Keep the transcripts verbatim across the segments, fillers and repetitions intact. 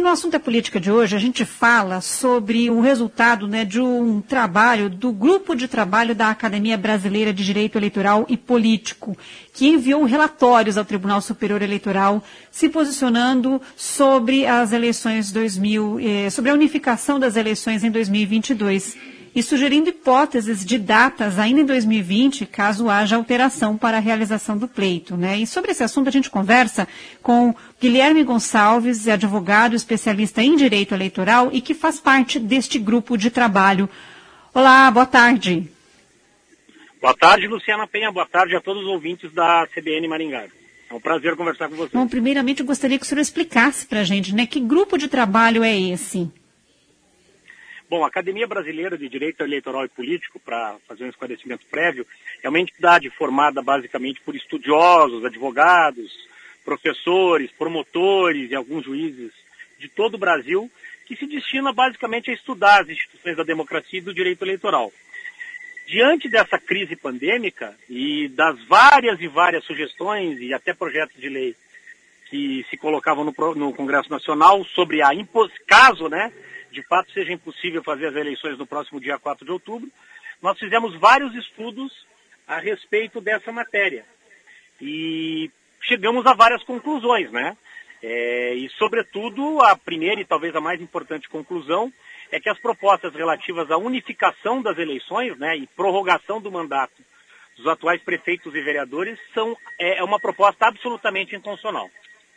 no Assunto é Política de hoje, a gente fala sobre o resultado, né, de um trabalho do Grupo de Trabalho da Academia Brasileira de Direito Eleitoral e Político, que enviou relatórios ao Tribunal Superior Eleitoral se posicionando sobre as eleições dois mil, eh, sobre a unificação das eleições em dois mil e vinte e dois. E sugerindo hipóteses de datas ainda em dois mil e vinte, caso haja alteração para a realização do pleito, né? E sobre esse assunto a gente conversa com Guilherme Gonçalves, advogado especialista em direito eleitoral e que faz parte deste grupo de trabalho. Olá, boa tarde. Boa tarde, Luciana Penha. Boa tarde a todos os ouvintes da C B N Maringá. É um prazer conversar com você. Bom, primeiramente eu gostaria que o senhor explicasse para a gente, né, que grupo de trabalho é esse? Bom, a Academia Brasileira de Direito Eleitoral e Político, para fazer um esclarecimento prévio, é uma entidade formada basicamente por estudiosos, advogados, professores, promotores e alguns juízes de todo o Brasil, que se destina basicamente a estudar as instituições da democracia e do direito eleitoral. Diante dessa crise pandêmica e das várias e várias sugestões e até projetos de lei que se colocavam no, no Congresso Nacional sobre a impos, caso, né, de fato seja impossível fazer as eleições no próximo dia quatro de outubro, nós fizemos vários estudos a respeito dessa matéria. E chegamos a várias conclusões, né? É, e, sobretudo, a primeira e talvez a mais importante conclusão é que as propostas relativas à unificação das eleições, né, e prorrogação do mandato dos atuais prefeitos e vereadores são é, uma proposta absolutamente inconstitucional.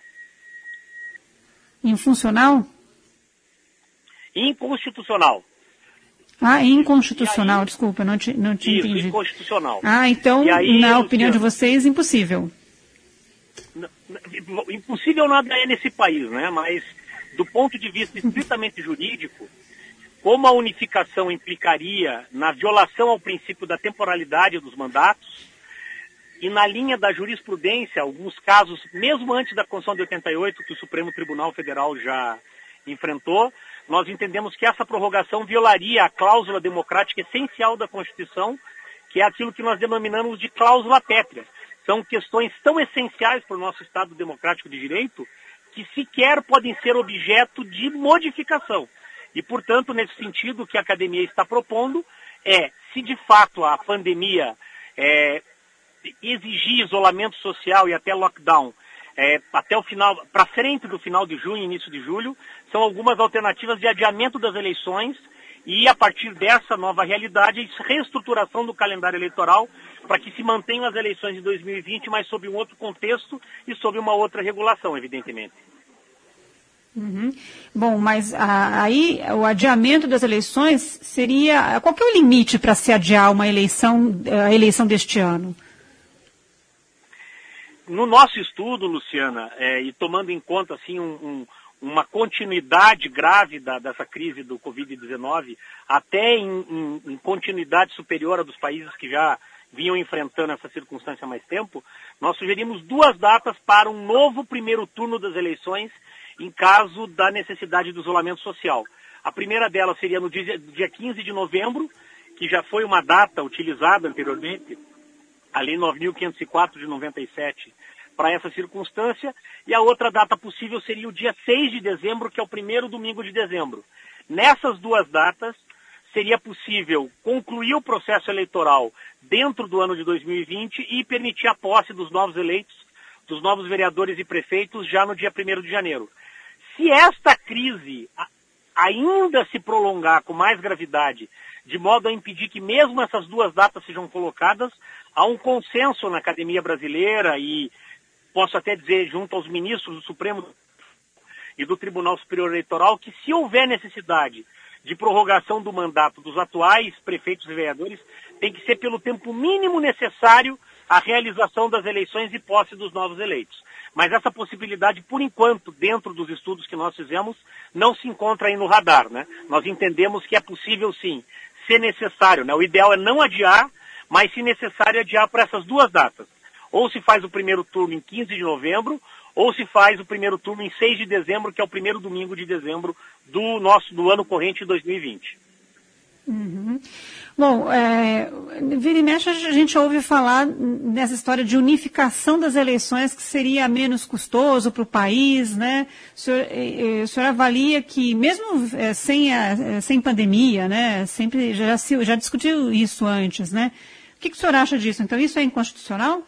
Infuncional? Inconstitucional. Ah, inconstitucional, aí, desculpa, não, te, não tinha isso, entendido. Inconstitucional. Ah, então, aí, na Luciano, opinião de vocês, impossível. Impossível nada é nesse país, né? Mas, do ponto de vista estritamente jurídico, como a unificação implicaria na violação ao princípio da temporalidade dos mandatos, e na linha da jurisprudência, alguns casos, mesmo antes da Constituição de oitenta e oito, que o Supremo Tribunal Federal já enfrentou, nós entendemos que essa prorrogação violaria a cláusula democrática essencial da Constituição, que é aquilo que nós denominamos de cláusula pétrea. São questões tão essenciais para o nosso Estado democrático de direito que sequer podem ser objeto de modificação. E, portanto, nesse sentido, o que a Academia está propondo é, se de fato a pandemia é, exigir isolamento social e até lockdown, É, até o final, para frente do final de junho, início de julho, são algumas alternativas de adiamento das eleições e, a partir dessa nova realidade, reestruturação do calendário eleitoral para que se mantenham as eleições de dois mil e vinte, mas sob um outro contexto e sob uma outra regulação, evidentemente. Uhum. Bom, mas a, aí o adiamento das eleições seria... Qual que é o limite para se adiar uma eleição, a eleição deste ano? No nosso estudo, Luciana, é, e tomando em conta assim, um, um, uma continuidade grave da, dessa crise do covid dezenove, até em, em, em continuidade superior a dos países que já vinham enfrentando essa circunstância há mais tempo, nós sugerimos duas datas para um novo primeiro turno das eleições em caso da necessidade do isolamento social. A primeira delas seria no dia, dia quinze de novembro, que já foi uma data utilizada anteriormente, a Lei nove mil quinhentos e quatro de noventa e sete, para essa circunstância, e a outra data possível seria o dia seis de dezembro, que é o primeiro domingo de dezembro. Nessas duas datas, seria possível concluir o processo eleitoral dentro do ano de dois mil e vinte e permitir a posse dos novos eleitos, dos novos vereadores e prefeitos já no dia primeiro de janeiro. Se esta crise ainda se prolongar com mais gravidade, de modo a impedir que mesmo essas duas datas sejam colocadas, há um consenso na Academia Brasileira e, posso até dizer, junto aos ministros do Supremo e do Tribunal Superior Eleitoral, que se houver necessidade de prorrogação do mandato dos atuais prefeitos e vereadores, tem que ser pelo tempo mínimo necessário à realização das eleições e posse dos novos eleitos. Mas essa possibilidade, por enquanto, dentro dos estudos que nós fizemos, não se encontra aí no radar, né? Nós entendemos que é possível, sim, se necessário, né? O ideal é não adiar, mas se necessário adiar para essas duas datas. Ou se faz o primeiro turno em quinze de novembro, ou se faz o primeiro turno em seis de dezembro, que é o primeiro domingo de dezembro do nosso do ano corrente de dois mil e vinte. Uhum. Bom, é, vira e mexe a gente ouve falar nessa história de unificação das eleições que seria menos custoso para o país, né? O senhor, o senhor avalia que mesmo é, sem, a, sem pandemia, né? Sempre já, se, já discutiu isso antes, né? O que, que o senhor acha disso? Então isso é inconstitucional?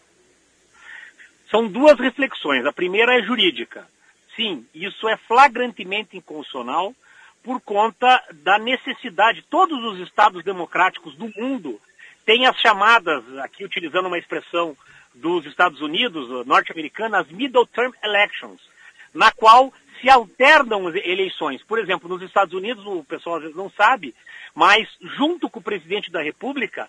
São duas reflexões. A primeira é jurídica. Sim, isso é flagrantemente inconstitucional, por conta da necessidade. Todos os estados democráticos do mundo têm as chamadas, aqui utilizando uma expressão dos Estados Unidos, norte-americanas, middle term elections, na qual se alternam eleições. Por exemplo, nos Estados Unidos, o pessoal às vezes não sabe, mas junto com o presidente da República,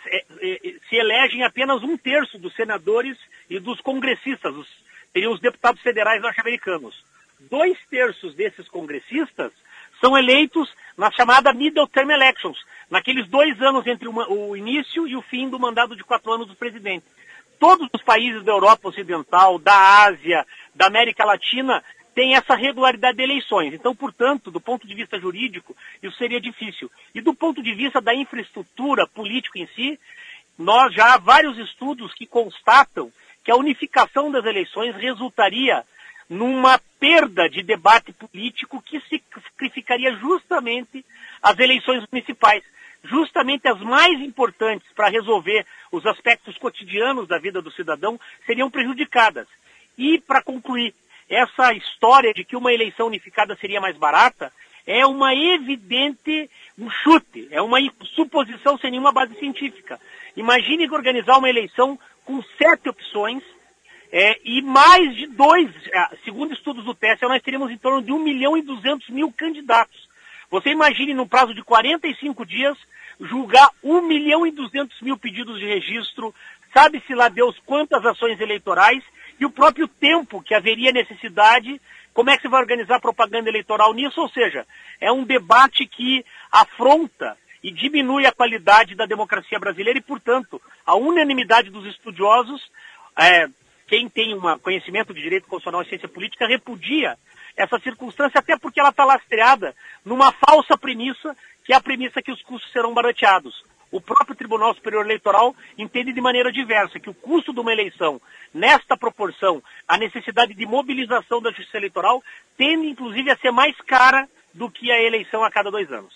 se elegem apenas um terço dos senadores e dos congressistas, os, seriam os deputados federais norte-americanos. Dois terços desses congressistas são eleitos na chamada middle term elections, naqueles dois anos entre o início e o fim do mandato de quatro anos do presidente. Todos os países da Europa Ocidental, da Ásia, da América Latina, têm essa regularidade de eleições. Então, portanto, do ponto de vista jurídico, isso seria difícil. E do ponto de vista da infraestrutura política em si, nós já há vários estudos que constatam que a unificação das eleições resultaria numa perda de debate político que sacrificaria justamente as eleições municipais, justamente as mais importantes para resolver os aspectos cotidianos da vida do cidadão seriam prejudicadas. E, para concluir, essa história de que uma eleição unificada seria mais barata é uma evidente um chute, é uma suposição sem nenhuma base científica. Imagine organizar uma eleição com sete opções, É, e mais de dois, segundo estudos do T S E, nós teríamos em torno de um milhão e duzentos mil candidatos. Você imagine, num prazo de quarenta e cinco dias, julgar um milhão e duzentos mil pedidos de registro, sabe-se lá Deus quantas ações eleitorais, e o próprio tempo que haveria necessidade, como é que você vai organizar propaganda eleitoral nisso? Ou seja, é um debate que afronta e diminui a qualidade da democracia brasileira e, portanto, a unanimidade dos estudiosos, é, quem tem um conhecimento de direito constitucional e ciência política repudia essa circunstância, até porque ela está lastreada numa falsa premissa, que é a premissa que os custos serão barateados. O próprio Tribunal Superior Eleitoral entende de maneira diversa que o custo de uma eleição, nesta proporção, a necessidade de mobilização da justiça eleitoral, tende inclusive a ser mais cara do que a eleição a cada dois anos.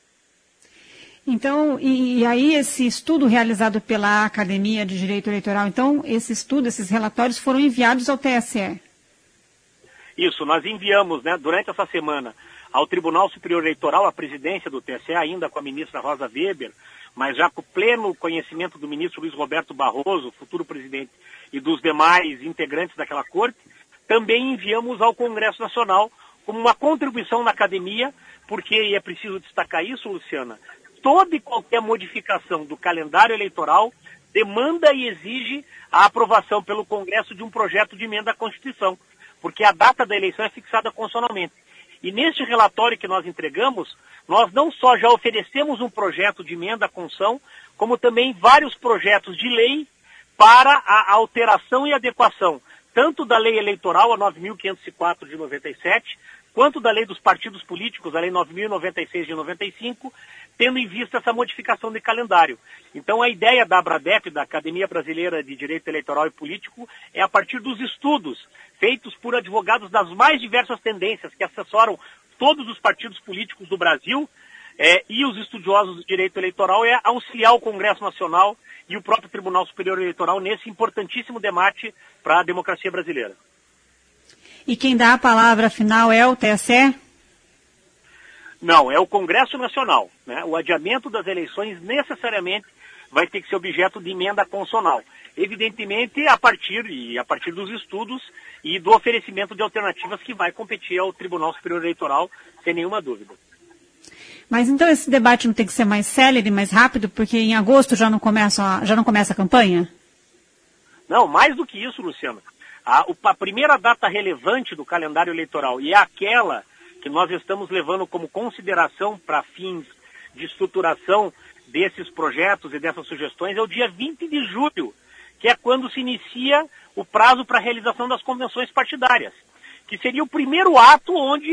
Então, e, e aí esse estudo realizado pela Academia de Direito Eleitoral, então, esse estudo, esses relatórios foram enviados ao T S E? Isso, nós enviamos, né, durante essa semana, ao Tribunal Superior Eleitoral, a presidência do T S E, ainda com a ministra Rosa Weber, mas já com o pleno conhecimento do ministro Luiz Roberto Barroso, futuro presidente, e dos demais integrantes daquela corte, também enviamos ao Congresso Nacional como uma contribuição na academia, porque, e é preciso destacar isso, Luciana, toda e qualquer modificação do calendário eleitoral demanda e exige a aprovação pelo Congresso de um projeto de emenda à Constituição, porque a data da eleição é fixada constitucionalmente. E neste relatório que nós entregamos, nós não só já oferecemos um projeto de emenda à Constituição, como também vários projetos de lei para a alteração e adequação, tanto da lei eleitoral, a nove mil quinhentos e quatro de noventa e sete, quanto da lei dos partidos políticos, a lei nove mil e noventa e seis de noventa e cinco, tendo em vista essa modificação de calendário. Então a ideia da ABRADEP, da Academia Brasileira de Direito Eleitoral e Político, é a partir dos estudos feitos por advogados das mais diversas tendências, que assessoram todos os partidos políticos do Brasil, é, e os estudiosos do direito eleitoral, é auxiliar o Congresso Nacional e o próprio Tribunal Superior Eleitoral nesse importantíssimo debate para a democracia brasileira. E quem dá a palavra final é o T S E? Não, é o Congresso Nacional, né? O adiamento das eleições necessariamente vai ter que ser objeto de emenda constitucional. Evidentemente, a partir, e a partir dos estudos e do oferecimento de alternativas que vai competir ao Tribunal Superior Eleitoral, sem nenhuma dúvida. Mas então esse debate não tem que ser mais célere, mais rápido, porque em agosto já não começa, já não começa a campanha? Não, mais do que isso, Luciana. A, a primeira data relevante do calendário eleitoral e é aquela que nós estamos levando como consideração para fins de estruturação desses projetos e dessas sugestões é o dia vinte de julho, que é quando se inicia o prazo para a realização das convenções partidárias, que seria o primeiro ato onde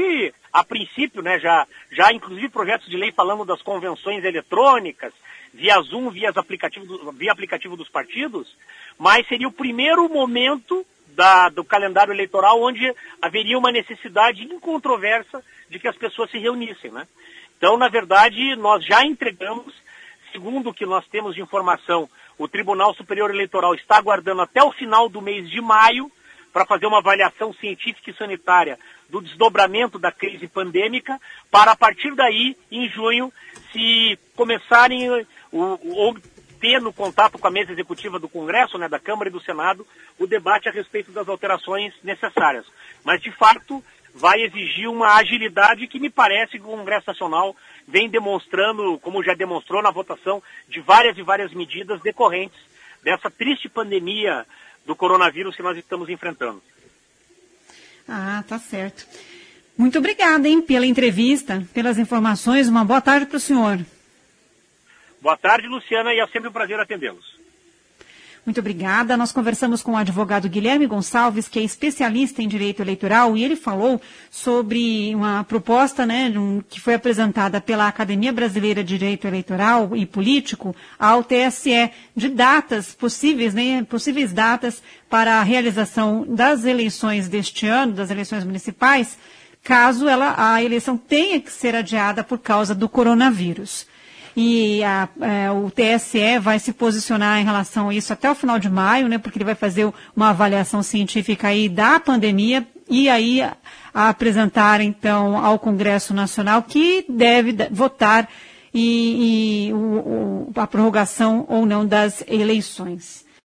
a princípio, né, já, já inclusive projetos de lei falando das convenções eletrônicas, via Zoom, via aplicativo, via aplicativo dos partidos, mas seria o primeiro momento da, do calendário eleitoral onde haveria uma necessidade incontroversa de que as pessoas se reunissem, né? Então, na verdade, nós já entregamos, segundo o que nós temos de informação, o Tribunal Superior Eleitoral está aguardando até o final do mês de maio para fazer uma avaliação científica e sanitária do desdobramento da crise pandêmica, para a partir daí, em junho, se começarem ou ter no contato com a mesa executiva do Congresso, né, da Câmara e do Senado, o debate a respeito das alterações necessárias. Mas, de fato, vai exigir uma agilidade que me parece que o Congresso Nacional vem demonstrando, como já demonstrou na votação, de várias e várias medidas decorrentes dessa triste pandemia do coronavírus que nós estamos enfrentando. Ah, tá certo. Muito obrigada, hein, pela entrevista, pelas informações. Uma boa tarde para o senhor. Boa tarde, Luciana, e é sempre um prazer atendê-los. Muito obrigada. Nós conversamos com o advogado Guilherme Gonçalves, que é especialista em direito eleitoral, e ele falou sobre uma proposta, né, um, que foi apresentada pela Academia Brasileira de Direito Eleitoral e Político ao T S E, de datas possíveis, né, possíveis datas para a realização das eleições deste ano, das eleições municipais, caso ela, a eleição tenha que ser adiada por causa do coronavírus. E a, é, o T S E vai se posicionar em relação a isso até o final de maio, né, porque ele vai fazer uma avaliação científica aí da pandemia e aí a, a apresentar, então, ao Congresso Nacional, que deve votar e, e o, o, a prorrogação ou não das eleições.